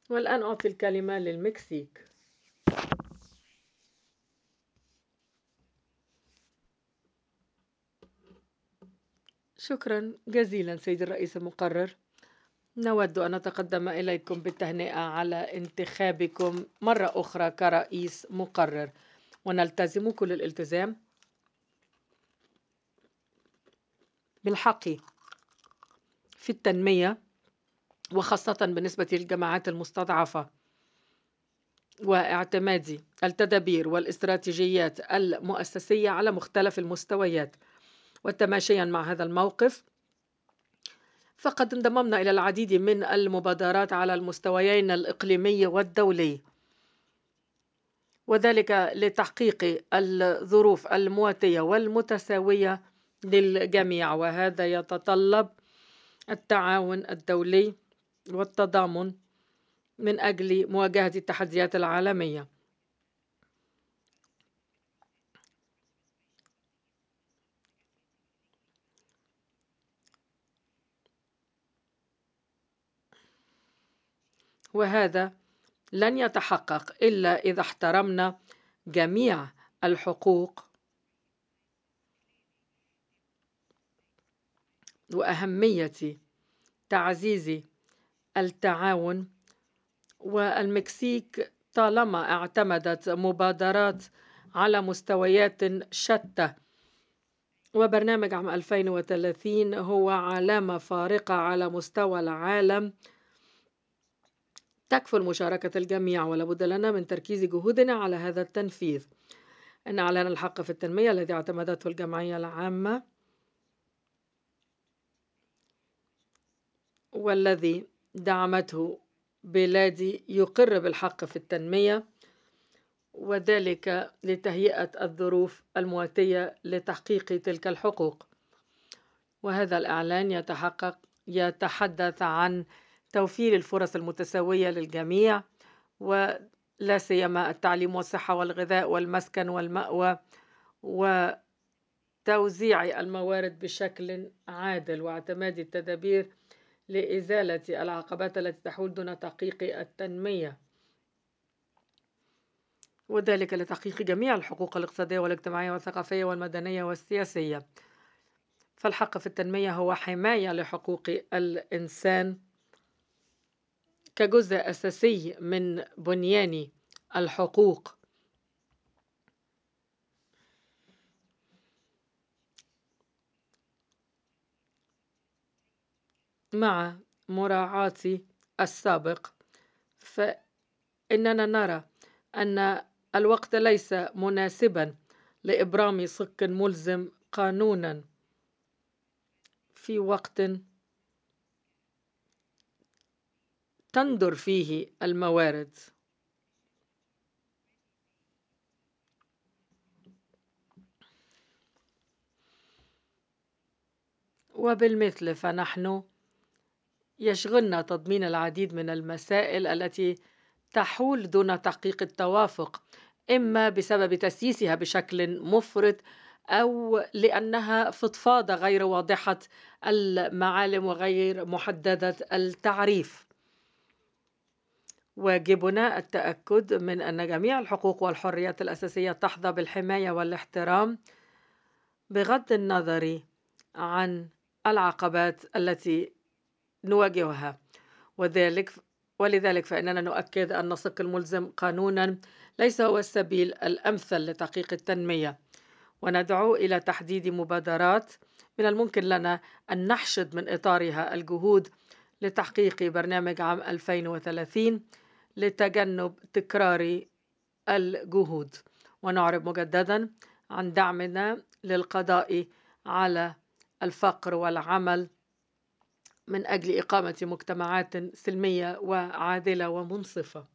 والآن أعطي الكلمة للمكسيك. شكرا جزيلا سيد الرئيس المقرر. نود أن نتقدم إليكم بالتهنئة على انتخابكم مرة أخرى كرئيس مقرر، ونلتزم كل الالتزام بالحق في التنمية، وخاصة بالنسبة للجماعات المستضعفة، واعتماد التدابير والاستراتيجيات المؤسسية على مختلف المستويات. وتماشيا مع هذا الموقف، فقد انضممنا إلى العديد من المبادرات على المستويين الإقليمي والدولي، وذلك لتحقيق الظروف المواتية والمتساوية للجميع، وهذا يتطلب التعاون الدولي والتضامن من أجل مواجهة التحديات العالمية. وهذا لن يتحقق إلا إذا احترمنا جميع الحقوق وأهمية تعزيز التعاون. والمكسيك طالما اعتمدت مبادرات على مستويات شتى، وبرنامج عام 2030 هو علامة فارقة على مستوى العالم تكفل مشاركة الجميع، ولابد لنا من تركيز جهودنا على هذا التنفيذ. إن إعلان الحق في التنمية الذي اعتمدته الجمعية العامة والذي دعمته بلادي يقر بالحق في التنمية، وذلك لتهيئة الظروف المواتية لتحقيق تلك الحقوق. وهذا الإعلان يتحدث عن توفير الفرص المتساوية للجميع، ولا سيما التعليم والصحة والغذاء والمسكن والمأوى، وتوزيع الموارد بشكل عادل، واعتماد التدابير لإزالة العقبات التي تحول دون تحقيق التنمية، وذلك لتحقيق جميع الحقوق الاقتصادية والاجتماعية والثقافية والمدنية والسياسية. فالحق في التنمية هو حماية لحقوق الإنسان كجزء أساسي من بنيان الحقوق، مع مراعاة السابق. فإننا نرى أن الوقت ليس مناسبا لإبرام صك ملزم قانونا في وقت تندر فيه الموارد. وبالمثل فنحن يشغلنا تضمين العديد من المسائل التي تحول دون تحقيق التوافق، إما بسبب تسييسها بشكل مفرط، أو لأنها فضفاضة غير واضحة المعالم وغير محددة التعريف. واجبنا التأكد من أن جميع الحقوق والحريات الأساسية تحظى بالحماية والاحترام بغض النظر عن العقبات التي نواجهها. ولذلك فإننا نؤكد أن الصك الملزم قانونا ليس هو السبيل الأمثل لتحقيق التنمية، وندعو إلى تحديد مبادرات من الممكن لنا أن نحشد من إطارها الجهود لتحقيق برنامج عام 2030 لتجنب تكرار الجهود. ونعرب مجددا عن دعمنا للقضاء على الفقر والعمل من أجل إقامة مجتمعات سلمية وعادلة ومنصفة.